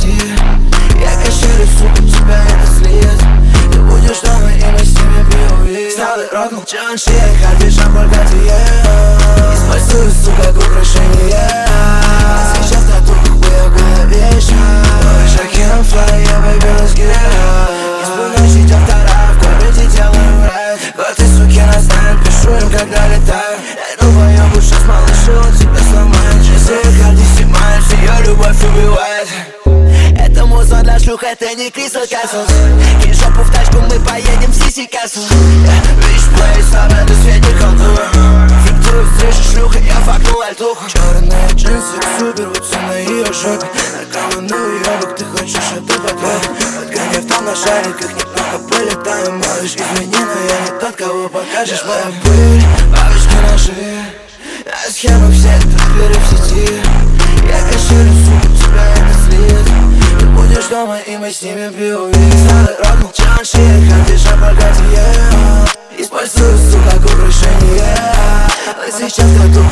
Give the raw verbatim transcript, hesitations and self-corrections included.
сети. Я качаю, сука, тебя это след. Ты будешь дома, и мы с ними пью. Старый рок, молчан, шея, харди, шампаль, Катие. Использую, сука, как украшение. А сейчас в татухах хуя в голове. Шакиром флай, я baby, let's get it. Исполнять автора, в городе делаю райд. Вот и суки нас знают, пишу им, когда летаю. Я думаю, сейчас малышу, он тебя сломает. Жизнь, харди, снимает, ее любовь убивает. Это музон для шлюх, это не Crystal Castles. И жопу в тачку, мы поедем в Сиси Castle. Виш плей, самое на свете колдую. Фиктую встречу шлюха, я факнул альтуху. Черные джинсы, супер, вот все на ее жопе. Наркоманный уебок, ты хочешь, а ты потреб. Отгоняв там на шариках, немного полетаю, малыш. Извини, но я не тот, кого покажешь. Моя пыль, бабочки ножи. А схемы все тупили в сети. Я качаю, сука, тебя это след. Ты будешь дома, и мы с ними пью. Старый рок, молчан, шея, харди, шампаль, Катие. Использую, сука, как украшение. А сейчас тату